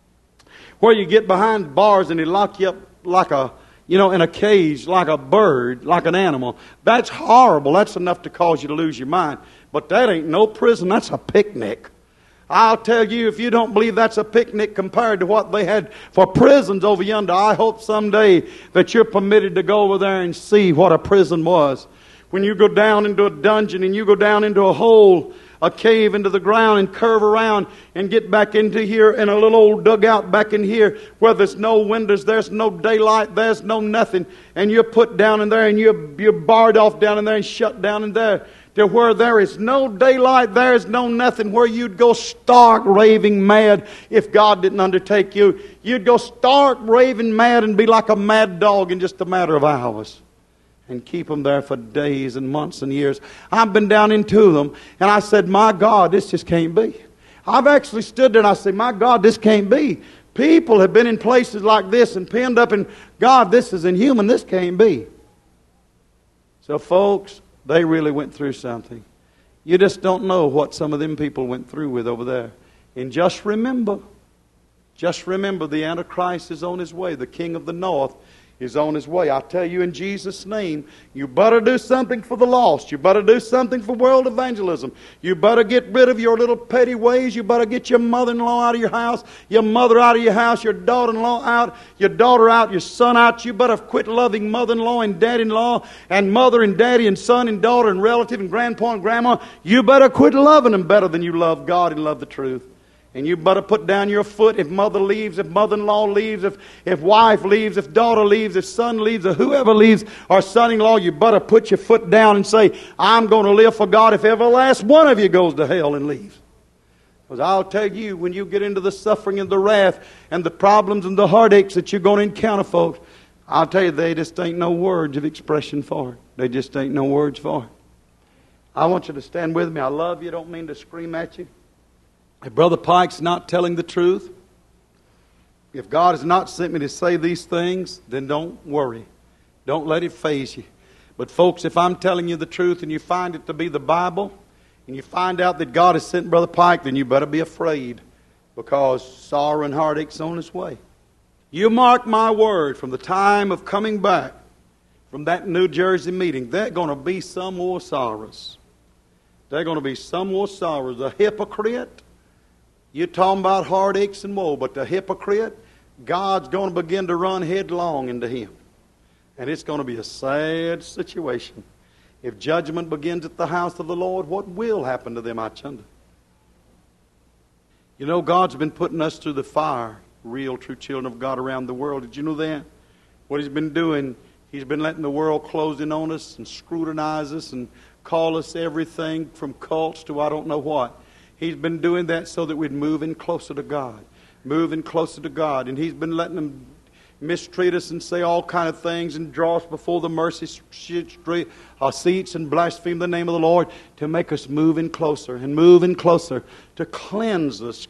where you get behind bars and they lock you up like a, in a cage, like a bird, like an animal. That's horrible. That's enough to cause you to lose your mind. But that ain't no prison. That's a picnic. I'll tell you, if you don't believe that's a picnic compared to what they had for prisons over yonder, I hope someday that you're permitted to go over there and see what a prison was. When you go down into a dungeon and you go down into a hole, a cave into the ground and curve around and get back into here in a little old dugout back in here where there's no windows, there's no daylight, there's no nothing. And you're put down in there and you're barred off down in there and shut down in there. To where there is no daylight, there is no nothing, where you'd go stark raving mad if God didn't undertake you. You'd go stark raving mad and be like a mad dog in just a matter of hours. And keep them there for days and months and years. I've been down into them and I said, my God, this just can't be. I've actually stood there and I said, my God, this can't be. People have been in places like this and pinned up and God, this is inhuman, this can't be. So folks, they really went through something. You just don't know what some of them people went through with over there. And just remember, Just remember, the Antichrist is on his way. The king of the north is on his way. I tell you in Jesus' name, you better do something for the lost. You better do something for world evangelism. You better get rid of your little petty ways. You better get your mother-in-law out of your house, your mother out of your house, your daughter-in-law out, your daughter out, your son out. You better quit loving mother-in-law and daddy-in-law and mother and daddy and son and daughter and relative and grandpa and grandma. You better quit loving them better than you love God and love the truth. And you better put down your foot if mother leaves, if mother-in-law leaves, if wife leaves, if daughter leaves, if son leaves, or whoever leaves, or son-in-law, you better put your foot down and say, I'm going to live for God if every last one of you goes to hell and leaves. Because I'll tell you, when you get into the suffering and the wrath and the problems and the heartaches that you're going to encounter, folks, I'll tell you, they just ain't no words of expression for it. They just ain't no words for it. I want you to stand with me. I love you. I don't mean to scream at you. If Brother Pike's not telling the truth, if God has not sent me to say these things, then don't worry. Don't let it faze you. But folks, if I'm telling you the truth and you find it to be the Bible, and you find out that God has sent Brother Pike, then you better be afraid, because sorrow and heartache's on its way. You mark my word, from the time of coming back from that New Jersey meeting, there's going to be some more sorrows. There's going to be some more sorrows. A hypocrite, you're talking about heartaches and woe, but the hypocrite, God's going to begin to run headlong into him. And it's going to be a sad situation. If judgment begins at the house of the Lord, what will happen to them, I wonder? You know, God's been putting us through the fire, real, true children of God around the world. Did you know that? What He's been doing, He's been letting the world close in on us and scrutinize us and call us everything from cults to I don't know what. He's been doing that so that we'd move in closer to God. Moving closer to God. And He's been letting them mistreat us and say all kind of things and draw us before the mercy seats and blaspheme the name of the Lord to make us move in closer and move in closer, to cleanse us,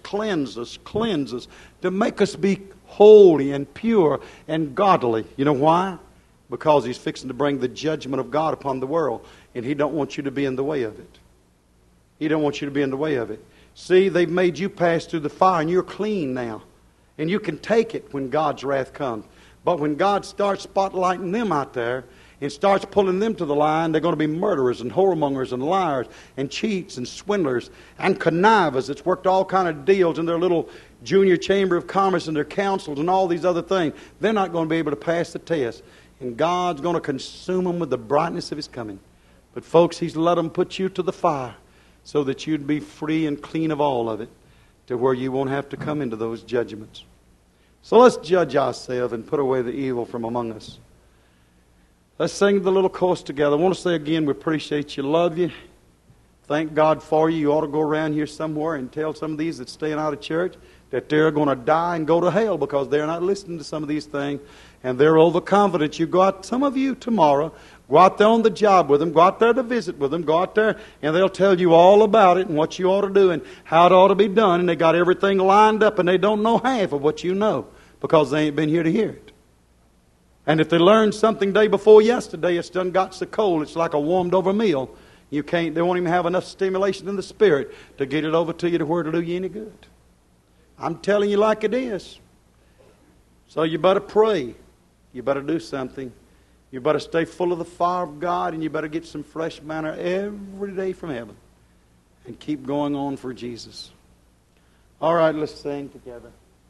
to make us be holy and pure and godly. You know why? Because He's fixing to bring the judgment of God upon the world, and He don't want you to be in the way of it. He don't want you to be in the way of it. See, they've made you pass through the fire, and you're clean now. And you can take it when God's wrath comes. But when God starts spotlighting them out there and starts pulling them to the line, they're going to be murderers and whoremongers and liars and cheats and swindlers and connivers that's worked all kind of deals in their little junior chamber of commerce and their councils and all these other things. They're not going to be able to pass the test. And God's going to consume them with the brightness of His coming. But folks, He's let them put you to the fire so that you'd be free and clean of all of it, to where you won't have to come into those judgments. So let's judge ourselves and put away the evil from among us. Let's sing the little chorus together. I want to say again, we appreciate you, love you, thank God for you. You ought to go around here somewhere and tell some of these that's staying out of church that they're going to die and go to hell because they're not listening to some of these things, and they're overconfident. You go out, some of you tomorrow, go out there on the job with them, go out there to visit with them, go out there and they'll tell you all about it and what you ought to do and how it ought to be done, and they got everything lined up and they don't know half of what you know because they ain't been here to hear it. And if they learned something day before yesterday, it's done got so cold, it's like a warmed over meal. They won't even have enough stimulation in the spirit to get it over to you to where it'll do you any good. I'm telling you like it is. So you better pray. You better do something. You better stay full of the fire of God, and you better get some fresh manna every day from heaven and keep going on for Jesus. All right, let's sing together.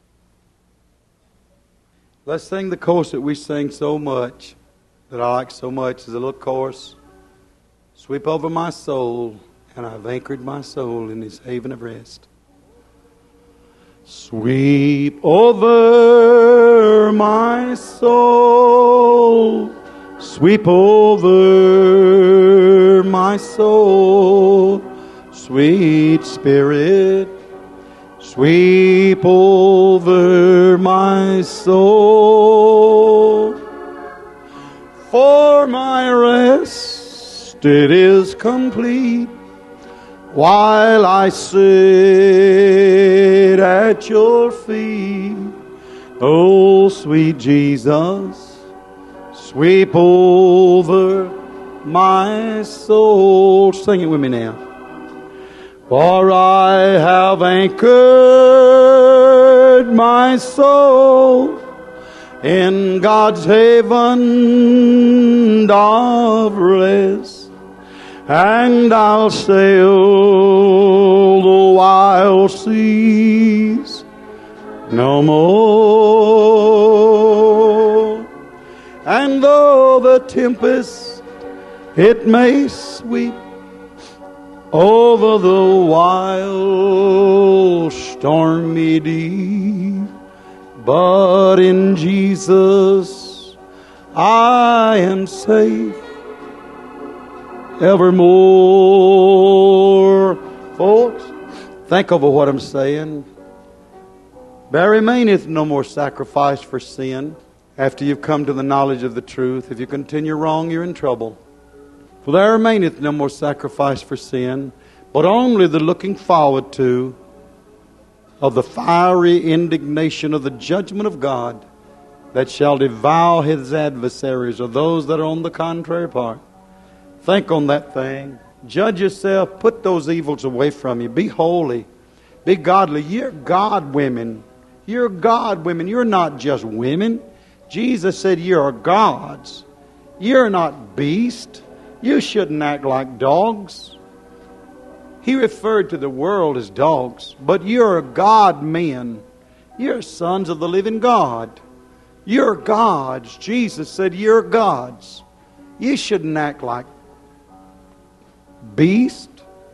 Let's sing the chorus that we sing so much, that I like so much. It's a little chorus. Sweep over my soul, and I've anchored my soul in His haven of rest. Sweep over my soul, sweep over my soul, sweet Spirit, sweep over my soul. For my rest it is complete, while I sit at your feet. Oh, sweet Jesus, sweep over my soul. Sing it with me now. For I have anchored hide my soul in God's haven of rest, and I'll sail the wild seas no more. And though the tempest it may sweep over the wild stormy deep, but in Jesus I am safe evermore. Folks, think over what I'm saying. There remaineth no more sacrifice for sin after you've come to the knowledge of the truth. If you continue wrong, you're in trouble. For there remaineth no more sacrifice for sin, but only the looking forward to of the fiery indignation of the judgment of God that shall devour His adversaries, or those that are on the contrary part. Think on that thing. Judge yourself. Put those evils away from you. Be holy. Be godly. You're God women. You're God women. You're not just women. Jesus said you're gods. You're not beasts. You shouldn't act like dogs. He referred to the world as dogs, but you're God men. You're sons of the living God. You're gods. Jesus said you're gods. You shouldn't act like beasts.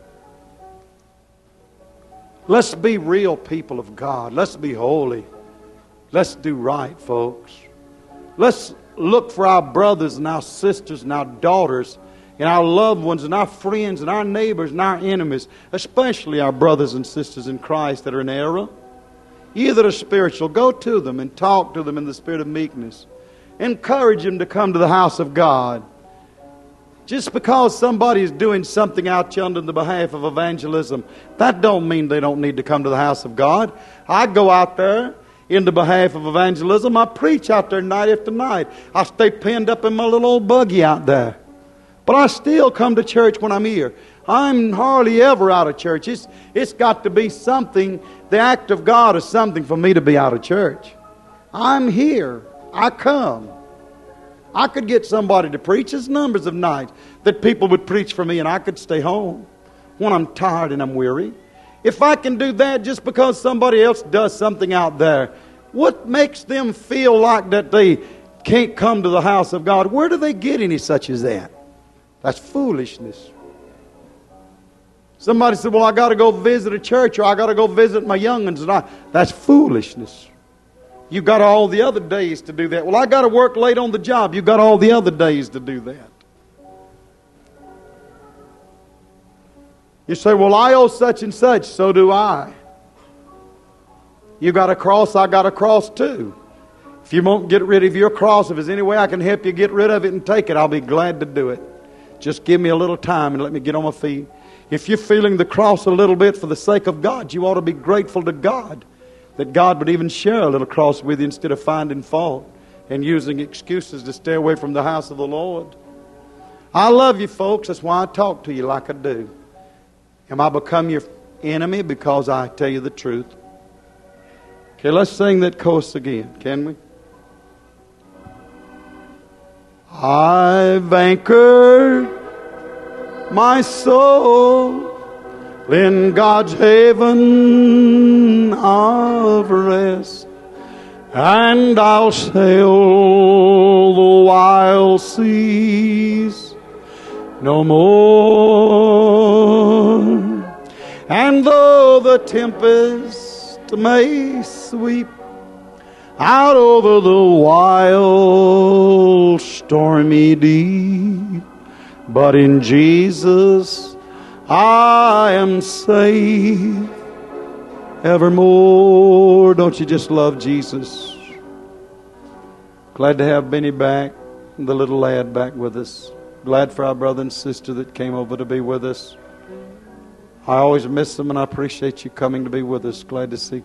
Let's be real people of God. Let's be holy. Let's do right, folks. Let's look for our brothers and our sisters and our daughters and our loved ones and our friends and our neighbors and our enemies, especially our brothers and sisters in Christ that are in error. You that are spiritual, go to them and talk to them in the spirit of meekness. Encourage them to come to the house of God. Just because somebody is doing something out yonder in the behalf of evangelism, that don't mean they don't need to come to the house of God. I go out there in the behalf of evangelism. I preach out there night after night. I stay pinned up in my little old buggy out there. But I still come to church when I'm here. I'm hardly ever out of church. It's got to be something, the act of God is something for me to be out of church. I'm here. I come. I could get somebody to preach. There's numbers of nights that people would preach for me and I could stay home when I'm tired and I'm weary. If I can do that just because somebody else does something out there, what makes them feel like that they can't come to the house of God? Where do they get any such as that? That's foolishness. Somebody said, well, I got to go visit a church, or I got to go visit my young'uns. That's foolishness. You got all the other days to do that. Well, I got to work late on the job. You got all the other days to do that. You say, well, I owe such and such. So do I. You got a cross, I got a cross too. If you won't get rid of your cross, if there's any way I can help you get rid of it and take it, I'll be glad to do it. Just give me a little time and let me get on my feet. If you're feeling the cross a little bit for the sake of God, you ought to be grateful to God that God would even share a little cross with you instead of finding fault and using excuses to stay away from the house of the Lord. I love you, folks. That's why I talk to you like I do. Am I become your enemy because I tell you the truth? Okay, let's sing that chorus again, can we? I've anchored my soul in God's haven of rest, and I'll sail the wild seas no more. And though the tempest may sweep out over the wild stormy deep, but in Jesus I am safe evermore. Don't you just love Jesus? Glad to have Benny back, the little lad back with us. Glad for our brother and sister that came over to be with us. I always miss them, and I appreciate you coming to be with us. Glad to see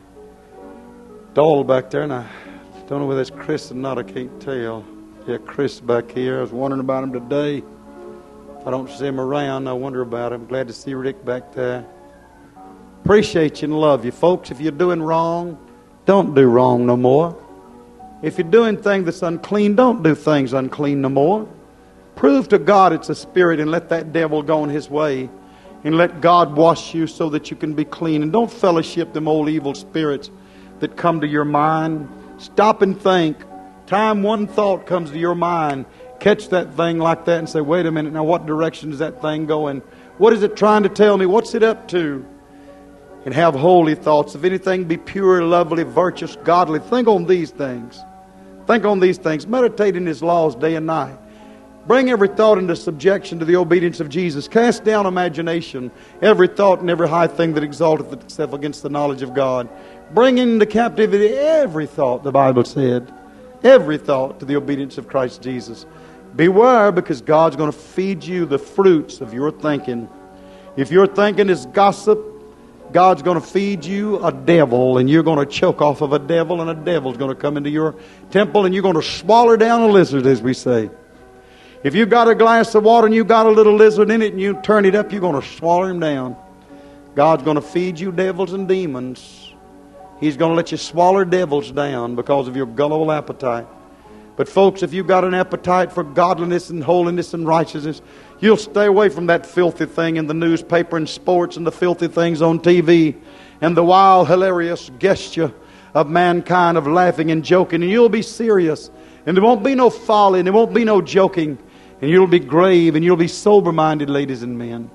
Doll back there, and I don't know whether it's Chris or not. I can't tell. Yeah, Chris back here. I was wondering about him today. If I don't see him around, I wonder about him. Glad to see Rick back there. Appreciate you and love you. Folks, if you're doing wrong, don't do wrong no more. If you're doing things that's unclean, don't do things unclean no more. Prove to God it's a spirit and let that devil go on his way. And let God wash you so that you can be clean. And don't fellowship them old evil spirits that come to your mind. Stop and think. Time one thought comes to your mind, catch that thing like that and say, wait a minute, now what direction is that thing going? What is it trying to tell me? What's it up to? And have holy thoughts. If anything be pure, lovely, virtuous, godly, think on these things. Think on these things. Meditate in His laws day and night. Bring every thought into subjection to the obedience of Jesus. Cast down imagination, every thought and every high thing that exalteth itself against the knowledge of God. Bring into captivity every thought, the Bible said. Every thought to the obedience of Christ Jesus. Beware, because God's going to feed you the fruits of your thinking. If your thinking is gossip, God's going to feed you a devil, and you're going to choke off of a devil, and a devil's going to come into your temple, and you're going to swallow down a lizard, as we say. If you've got a glass of water and you've got a little lizard in it and you turn it up, you're going to swallow him down. God's going to feed you devils and demons. He's going to let you swallow devils down because of your gullible appetite. But folks, if you've got an appetite for godliness and holiness and righteousness, you'll stay away from that filthy thing in the newspaper and sports and the filthy things on TV and the wild, hilarious gesture of mankind of laughing and joking. And you'll be serious. And there won't be no folly and there won't be no joking. And you'll be grave and you'll be sober-minded, ladies and men.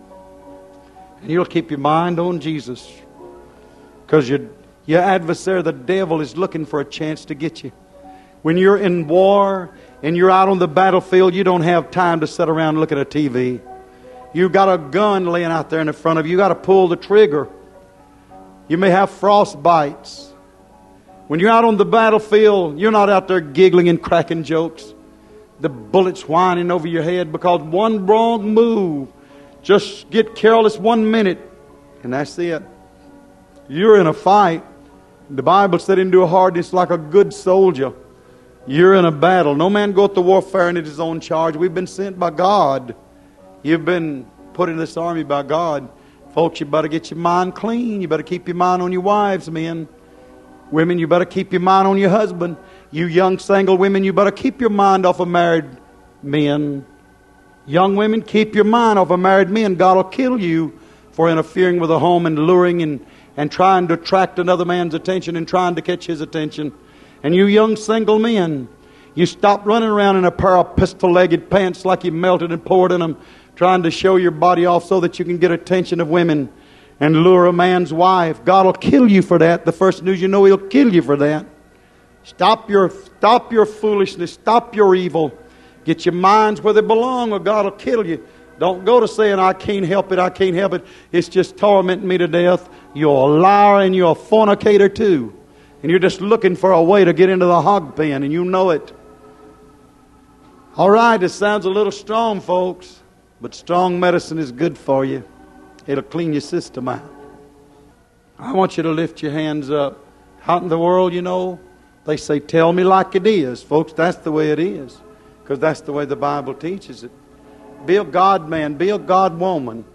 And you'll keep your mind on Jesus. Because your adversary, the devil, is looking for a chance to get you. When you're in war and you're out on the battlefield, you don't have time to sit around and look at a TV. You've got a gun laying out there in the front of you. You've got to pull the trigger. You may have frostbites. When you're out on the battlefield, you're not out there giggling and cracking jokes. The bullets whining over your head because one wrong move, just get careless 1 minute, and that's it. You're in a fight. The Bible said, endure hardness like a good soldier. You're in a battle. No man goeth to warfare in his own charge. We've been sent by God. You've been put in this army by God. Folks, you better get your mind clean. You better keep your mind on your wives, men. Women, you better keep your mind on your husband. You young single women, you better keep your mind off of married men. Young women, keep your mind off of married men. God will kill you for interfering with a home and luring and trying to attract another man's attention and trying to catch his attention. And you young single men, you stop running around in a pair of pistol-legged pants like you melted and poured in them, trying to show your body off so that you can get attention of women and lure a man's wife. God will kill you for that. The first news you know, He'll kill you for that. Stop your foolishness. Stop your evil. Get your minds where they belong or God will kill you. Don't go to saying, I can't help it, I can't help it. It's just tormenting me to death. You're a liar and you're a fornicator too. And you're just looking for a way to get into the hog pen, and you know it. All right, it sounds a little strong, folks. But strong medicine is good for you. It'll clean your system out. I want you to lift your hands up. Out in the world, you know, they say, tell me like it is. Folks, that's the way it is. Because that's the way the Bible teaches it. Be a God man. Be a God woman.